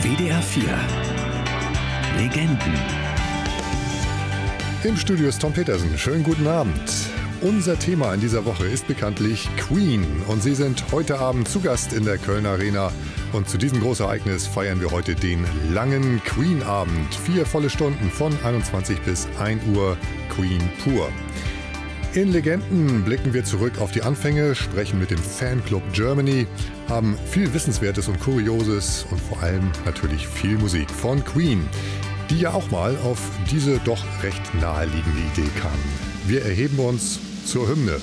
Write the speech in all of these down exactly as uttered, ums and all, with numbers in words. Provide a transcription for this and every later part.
W D R vier Legenden. Im Studio ist Tom Petersen. Schönen guten Abend. Unser Thema in dieser Woche ist bekanntlich Queen. Und sie sind heute Abend zu Gast in der Kölner Arena. Und zu diesem Großereignis feiern wir heute den langen Queen-Abend. Vier volle Stunden von einundzwanzig bis ein Uhr Queen pur. In Legenden blicken wir zurück auf die Anfänge, sprechen mit dem Fanclub Germany, haben viel Wissenswertes und Kurioses und vor allem natürlich viel Musik von Queen, die ja auch mal auf diese doch recht naheliegende Idee kamen. Wir erheben uns zur Hymne.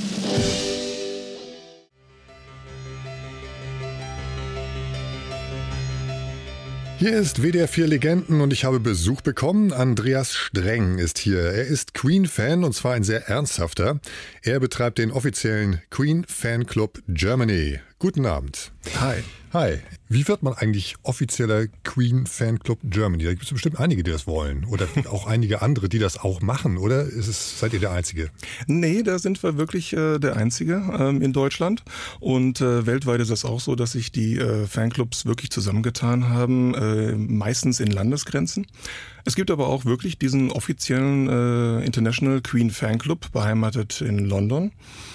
Hier ist W D R vier Legenden und ich habe Besuch bekommen. Andreas Streng ist hier. Er ist Queen-Fan und zwar ein sehr ernsthafter. Er betreibt den offiziellen Queen Fanclub Germany. Guten Abend. Hi. Hi. Wie wird man eigentlich offizieller Queen Fanclub Germany? Da gibt es bestimmt einige, die das wollen. Oder auch einige andere, die das auch machen. Oder ist es, seid ihr der Einzige? Nee, da sind wir wirklich äh, der Einzige ähm, in Deutschland. Und äh, weltweit ist es auch so, dass sich die äh, Fanclubs wirklich zusammengetan haben, äh, meistens in Landesgrenzen. Es gibt aber auch wirklich diesen offiziellen äh, International Queen Fanclub, beheimatet in London.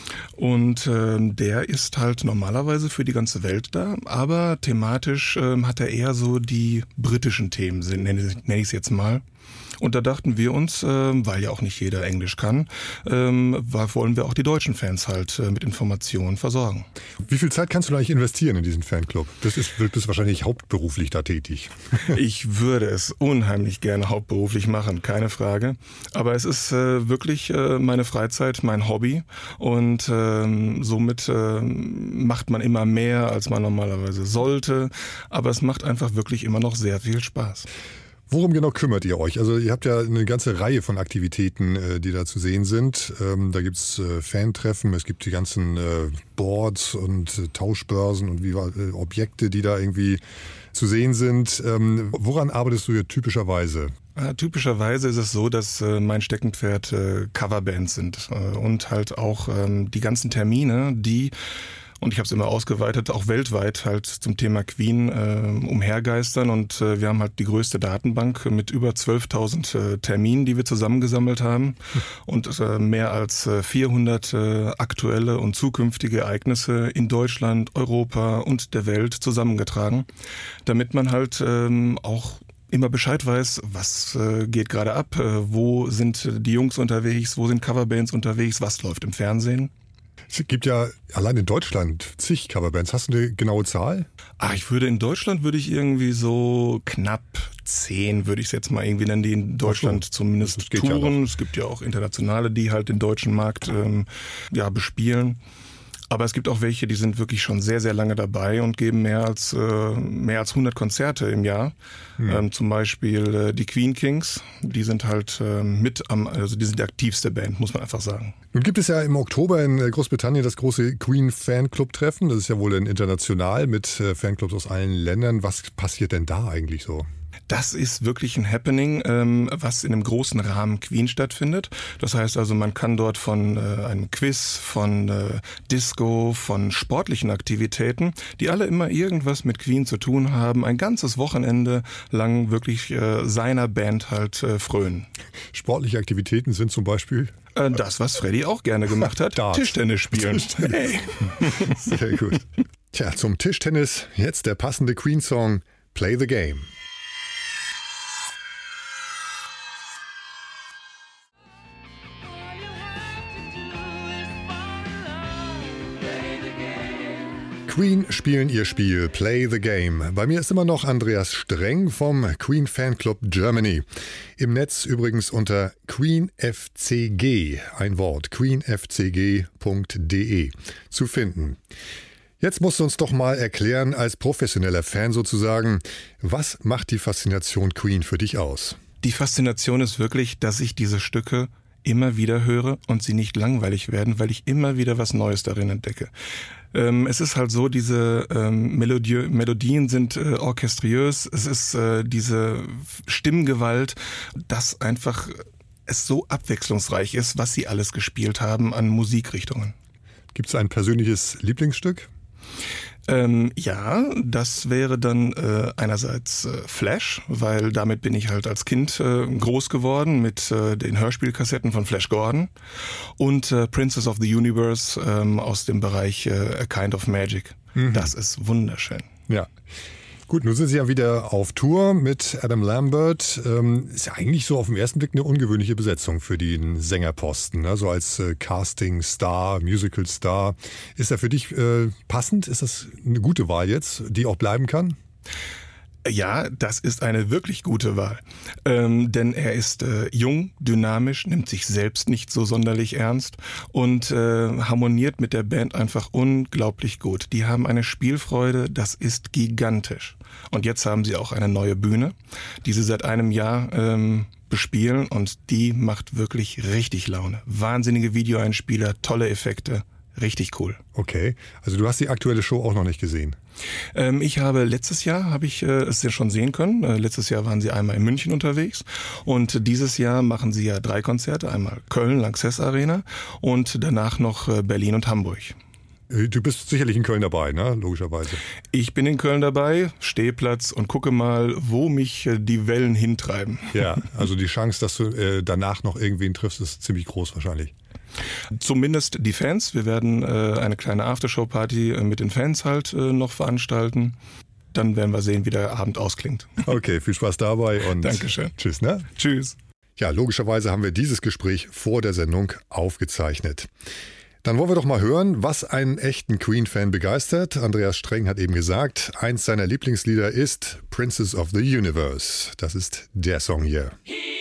Und äh, der ist halt normalerweise für die ganze Welt da, aber thematisch äh, hat er eher so die britischen Themen, nenne, nenne ich es jetzt mal. Und da dachten wir uns, äh, weil ja auch nicht jeder Englisch kann, ähm, wollen wir auch die deutschen Fans halt äh, mit Informationen versorgen. Wie viel Zeit kannst du da eigentlich investieren in diesen Fanclub? Das ist, du bist wahrscheinlich hauptberuflich da tätig. Ich würde es unheimlich gerne hauptberuflich machen, keine Frage. Aber es ist äh, wirklich äh, meine Freizeit, mein Hobby. Und äh, somit äh, macht man immer mehr, als man normalerweise sollte. Aber es macht einfach wirklich immer noch sehr viel Spaß. Worum genau kümmert ihr euch? Also ihr habt ja eine ganze Reihe von Aktivitäten, die da zu sehen sind. Da gibt's Fantreffen, es gibt die ganzen Boards und Tauschbörsen und wie Objekte, die da irgendwie zu sehen sind. Woran arbeitest du hier typischerweise? Ja, typischerweise ist es so, dass äh, mein Steckenpferd äh, Coverbands sind äh, und halt auch ähm, die ganzen Termine, die und ich habe es immer ausgeweitet, auch weltweit halt zum Thema Queen äh, umhergeistern. Und äh, wir haben halt die größte Datenbank mit über zwölftausend äh, Terminen, die wir zusammengesammelt haben. Und äh, mehr als äh, vierhundert äh, aktuelle und zukünftige Ereignisse in Deutschland, Europa und der Welt zusammengetragen. Damit man halt ähm, auch immer Bescheid weiß, was äh, geht gerade ab, äh, wo sind die Jungs unterwegs, wo sind Coverbands unterwegs, was läuft im Fernsehen. Es gibt ja allein in Deutschland zig Coverbands. Hast du eine genaue Zahl? Ah, ich würde in Deutschland würde ich irgendwie so knapp zehn, würde ich es jetzt mal irgendwie nennen, die in Deutschland so, zumindest touren. Ja, es gibt ja auch internationale, die halt den deutschen Markt ähm, ja bespielen. Aber es gibt auch welche, die sind wirklich schon sehr, sehr lange dabei und geben mehr als äh, mehr als hundert Konzerte im Jahr. Hm. Ähm, zum Beispiel äh, die Queen Kings, die sind halt äh, mit am, also die sind die aktivste Band, muss man einfach sagen. Nun gibt es ja im Oktober in Großbritannien das große Queen Fanclub Treffen. Das ist ja wohl dann international mit äh, Fanclubs aus allen Ländern. Was passiert denn da eigentlich so? Das ist wirklich ein Happening, ähm, was in einem großen Rahmen Queen stattfindet. Das heißt also, man kann dort von äh, einem Quiz, von äh, Disco, von sportlichen Aktivitäten, die alle immer irgendwas mit Queen zu tun haben, ein ganzes Wochenende lang wirklich äh, seiner Band halt äh, frönen. Sportliche Aktivitäten sind zum Beispiel? Äh, das, was Freddy auch gerne gemacht hat, Tischtennis spielen. Tischtennis. Hey. Sehr gut. Tja, zum Tischtennis jetzt der passende Queen-Song Play the Game. Queen spielen ihr Spiel, Play the Game. Bei mir ist immer noch Andreas Streng vom Queen Fanclub Germany. Im Netz übrigens unter Queen F C G, ein Wort, queen f c g punkt d e zu finden. Jetzt musst du uns doch mal erklären, als professioneller Fan sozusagen, was macht die Faszination Queen für dich aus? Die Faszination ist wirklich, dass ich diese Stücke immer wieder höre und sie nicht langweilig werden, weil ich immer wieder was Neues darin entdecke. Ähm, es ist halt so, diese ähm, Melodie, Melodien sind äh, orchestriös, es ist äh, diese Stimmgewalt, dass einfach es so abwechslungsreich ist, was sie alles gespielt haben an Musikrichtungen. Gibt es ein persönliches Lieblingsstück? Ähm, ja, das wäre dann äh, einerseits äh, Flash, weil damit bin ich halt als Kind äh, groß geworden mit äh, den Hörspielkassetten von Flash Gordon und äh, Princess of the Universe ähm, aus dem Bereich äh, A Kind of Magic. Mhm. Das ist wunderschön. Ja. Gut, nun sind Sie ja wieder auf Tour mit Adam Lambert. Ähm, ist ja eigentlich so auf den ersten Blick eine ungewöhnliche Besetzung für den Sängerposten, ne? So als äh, Casting-Star, Musical-Star. Ist er für dich äh, passend? Ist das eine gute Wahl jetzt, die auch bleiben kann? Ja, das ist eine wirklich gute Wahl, ähm, denn er ist äh, jung, dynamisch, nimmt sich selbst nicht so sonderlich ernst und äh, harmoniert mit der Band einfach unglaublich gut. Die haben eine Spielfreude, das ist gigantisch. Und jetzt haben sie auch eine neue Bühne, die sie seit einem Jahr ähm, bespielen und die macht wirklich richtig Laune. Wahnsinnige Videoeinspieler, tolle Effekte. Richtig cool. Okay, also du hast die aktuelle Show auch noch nicht gesehen? Ähm, ich habe letztes Jahr, habe ich äh, es ja schon sehen können, äh, letztes Jahr waren sie einmal in München unterwegs und dieses Jahr machen sie ja drei Konzerte, einmal Köln, Lanxess Arena und danach noch äh, Berlin und Hamburg. Du bist sicherlich in Köln dabei, ne? Logischerweise. Ich bin in Köln dabei, Stehplatz und gucke mal, wo mich äh, die Wellen hintreiben. Ja, also die Chance, dass du äh, danach noch irgendwen triffst, ist ziemlich groß wahrscheinlich. Zumindest die Fans. Wir werden äh, eine kleine Aftershow-Party äh, mit den Fans halt äh, noch veranstalten. Dann werden wir sehen, wie der Abend ausklingt. Okay, viel Spaß dabei und Dankeschön. Tschüss, ne? Tschüss. Ja, logischerweise haben wir dieses Gespräch vor der Sendung aufgezeichnet. Dann wollen wir doch mal hören, was einen echten Queen-Fan begeistert. Andreas Streng hat eben gesagt, eins seiner Lieblingslieder ist Princess of the Universe. Das ist der Song hier.